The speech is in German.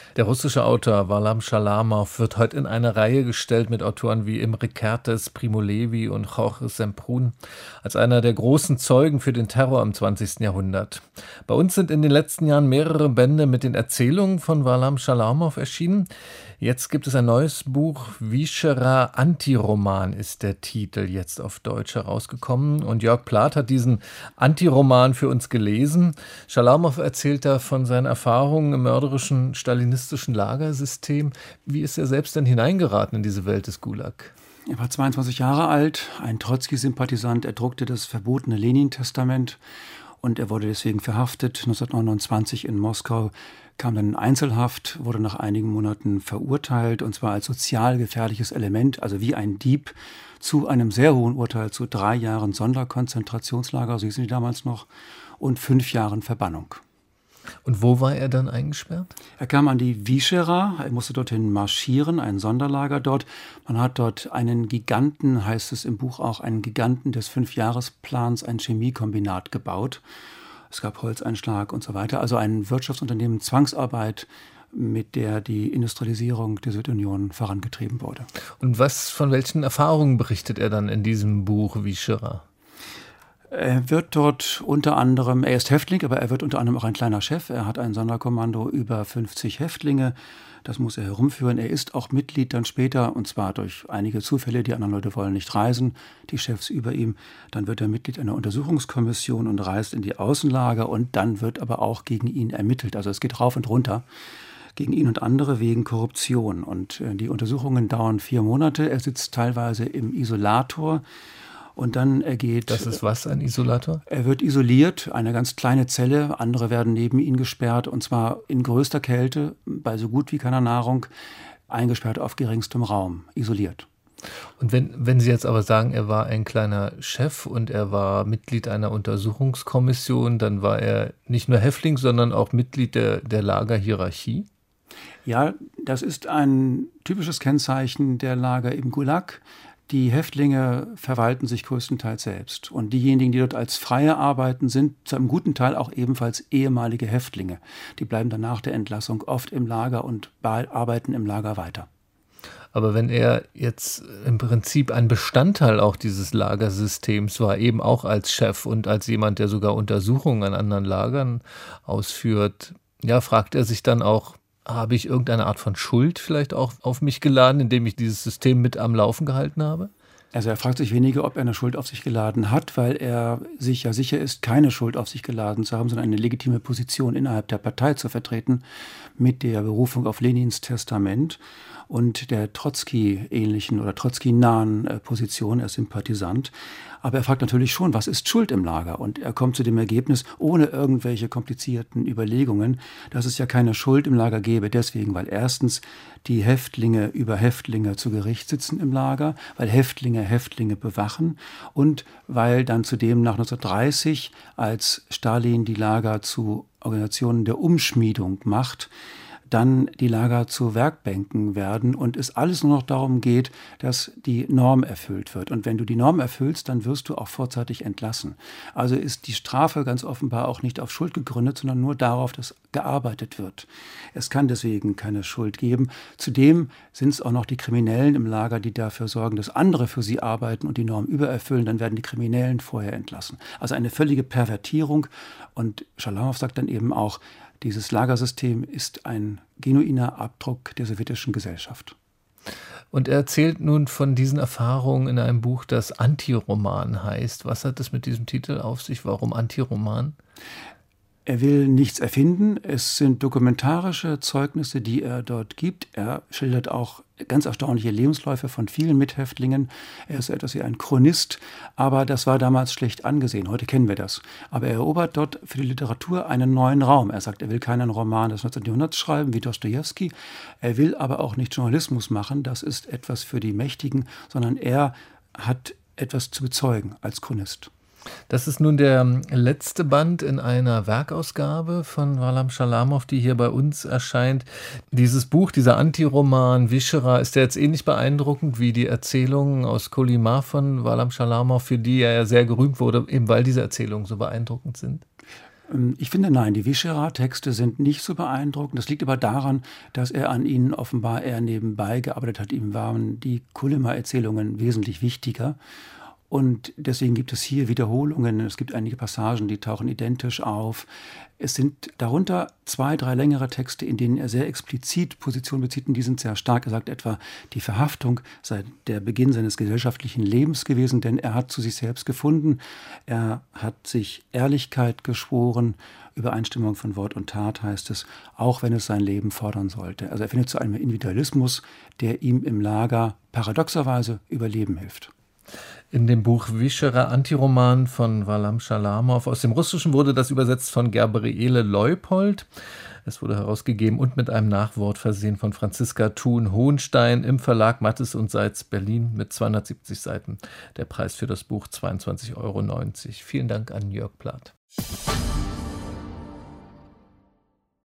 Der russische Autor Warlam Schalamow wird heute in eine Reihe gestellt mit Autoren wie Imre Kertész, Primo Levi und Jorge Semprún als einer der großen Zeugen für den Terror im 20. Jahrhundert. Bei uns sind in den letzten Jahren mehrere Bände mit den Erzählungen von Warlam Schalamow erschienen. Jetzt gibt es ein neues Buch, Vischera Antiroman ist der Titel, jetzt auf Deutsch herausgekommen. Und Jörg Plath hat diesen Antiroman für uns gelesen. Schalamow erzählt da von seinen Erfahrungen im mörderischen stalinistischen Lagersystem. Wie ist er selbst denn hineingeraten in diese Welt des Gulag? Er war 22 Jahre alt, ein Trotzki-Sympathisant. Er druckte das verbotene Lenin-Testament und er wurde deswegen verhaftet. 1929 in Moskau, kam dann in Einzelhaft, wurde nach einigen Monaten verurteilt, und zwar als sozial gefährliches Element, also wie ein Dieb, zu einem sehr hohen Urteil, zu 3 Jahren Sonderkonzentrationslager, so hießen die damals noch, und 5 Jahren Verbannung. Und wo war er dann eingesperrt? Er kam an die Vischera, er musste dorthin marschieren, ein Sonderlager dort. Man hat dort einen Giganten, heißt es im Buch auch, einen Giganten des 5-Jahresplans, ein Chemiekombinat gebaut. Es gab Holzeinschlag und so weiter, also ein Wirtschaftsunternehmen, Zwangsarbeit, mit der die Industrialisierung der Sowjetunion vorangetrieben wurde. Und von welchen Erfahrungen berichtet er dann in diesem Buch Vischera? Er wird dort unter anderem, er ist Häftling, aber er wird unter anderem auch ein kleiner Chef. Er hat ein Sonderkommando über 50 Häftlinge. Das muss er herumführen. Er ist auch Mitglied dann später, und zwar durch einige Zufälle. Die anderen Leute wollen nicht reisen, die Chefs über ihm. Dann wird er Mitglied einer Untersuchungskommission und reist in die Außenlager. Und dann wird aber auch gegen ihn ermittelt. Also es geht rauf und runter gegen ihn und andere wegen Korruption. Und die Untersuchungen dauern 4 Monate. Er sitzt teilweise im Isolator. Und dann ergeht... Das ist was, ein Isolator? Er wird isoliert, eine ganz kleine Zelle. Andere werden neben ihn gesperrt, und zwar in größter Kälte, bei so gut wie keiner Nahrung, eingesperrt auf geringstem Raum, isoliert. Und wenn Sie jetzt aber sagen, er war ein kleiner Chef und er war Mitglied einer Untersuchungskommission, dann war er nicht nur Häftling, sondern auch Mitglied der Lagerhierarchie? Ja, das ist ein typisches Kennzeichen der Lager im Gulag. Die Häftlinge verwalten sich größtenteils selbst. Und diejenigen, die dort als Freie arbeiten, sind zu einem guten Teil auch ebenfalls ehemalige Häftlinge. Die bleiben dann nach der Entlassung oft im Lager und arbeiten im Lager weiter. Aber wenn er jetzt im Prinzip ein Bestandteil auch dieses Lagersystems war, eben auch als Chef und als jemand, der sogar Untersuchungen an anderen Lagern ausführt, ja, fragt er sich dann auch, habe ich irgendeine Art von Schuld vielleicht auch auf mich geladen, indem ich dieses System mit am Laufen gehalten habe? Also er fragt sich weniger, ob er eine Schuld auf sich geladen hat, weil er sich ja sicher ist, keine Schuld auf sich geladen zu haben, sondern eine legitime Position innerhalb der Partei zu vertreten mit der Berufung auf Lenins Testament und der Trotzki-ähnlichen oder Trotzki-nahen Position. Er ist Sympathisant. Aber er fragt natürlich schon, was ist Schuld im Lager? Und er kommt zu dem Ergebnis, ohne irgendwelche komplizierten Überlegungen, dass es ja keine Schuld im Lager gäbe. Deswegen, weil erstens die Häftlinge über Häftlinge zu Gericht sitzen im Lager, weil Häftlinge Häftlinge bewachen und weil dann zudem nach 1930, als Stalin die Lager zu Organisationen der Umschmiedung macht, dann die Lager zu Werkbänken werden und es alles nur noch darum geht, dass die Norm erfüllt wird. Und wenn du die Norm erfüllst, dann wirst du auch vorzeitig entlassen. Also ist die Strafe ganz offenbar auch nicht auf Schuld gegründet, sondern nur darauf, dass gearbeitet wird. Es kann deswegen keine Schuld geben. Zudem sind es auch noch die Kriminellen im Lager, die dafür sorgen, dass andere für sie arbeiten und die Norm übererfüllen. Dann werden die Kriminellen vorher entlassen. Also eine völlige Pervertierung. Und Schalamow sagt dann eben auch, dieses Lagersystem ist ein genuiner Abdruck der sowjetischen Gesellschaft. Und er erzählt nun von diesen Erfahrungen in einem Buch, das Antiroman heißt. Was hat es mit diesem Titel auf sich? Warum Antiroman? Er will nichts erfinden. Es sind dokumentarische Zeugnisse, die er dort gibt. Er schildert auch ganz erstaunliche Lebensläufe von vielen Mithäftlingen. Er ist etwas wie ein Chronist, aber das war damals schlecht angesehen. Heute kennen wir das. Aber er erobert dort für die Literatur einen neuen Raum. Er sagt, er will keinen Roman des 19. Jahrhunderts schreiben wie Dostojewski. Er will aber auch nicht Journalismus machen. Das ist etwas für die Mächtigen, sondern er hat etwas zu bezeugen als Chronist. Das ist nun der letzte Band in einer Werkausgabe von Warlam Schalamow, die hier bei uns erscheint. Dieses Buch, dieser Antiroman Vischera, ist ja jetzt ähnlich beeindruckend wie die Erzählungen aus Kolyma von Warlam Schalamow, für die er ja sehr gerühmt wurde, eben weil diese Erzählungen so beeindruckend sind. Ich finde, nein, die Vischera-Texte sind nicht so beeindruckend. Das liegt aber daran, dass er an ihnen offenbar eher nebenbei gearbeitet hat. Ihm waren die Kolyma-Erzählungen wesentlich wichtiger. Und deswegen gibt es hier Wiederholungen. Es gibt einige Passagen, die tauchen identisch auf. Es sind darunter 2, 3 längere Texte, in denen er sehr explizit Position bezieht. Und die sind sehr stark. Er sagt etwa, die Verhaftung sei der Beginn seines gesellschaftlichen Lebens gewesen, denn er hat zu sich selbst gefunden. Er hat sich Ehrlichkeit geschworen. Übereinstimmung von Wort und Tat heißt es, auch wenn es sein Leben fordern sollte. Also er findet zu einem Individualismus, der ihm im Lager paradoxerweise überleben hilft. In dem Buch Vischera Antiroman von Warlam Schalamow aus dem Russischen wurde das übersetzt von Gabriele Leupold. Es wurde herausgegeben und mit einem Nachwort versehen von Franziska Thun-Hohenstein im Verlag Mattes und Seitz Berlin mit 270 Seiten. Der Preis für das Buch 22,90 €. Vielen Dank an Jörg Plath.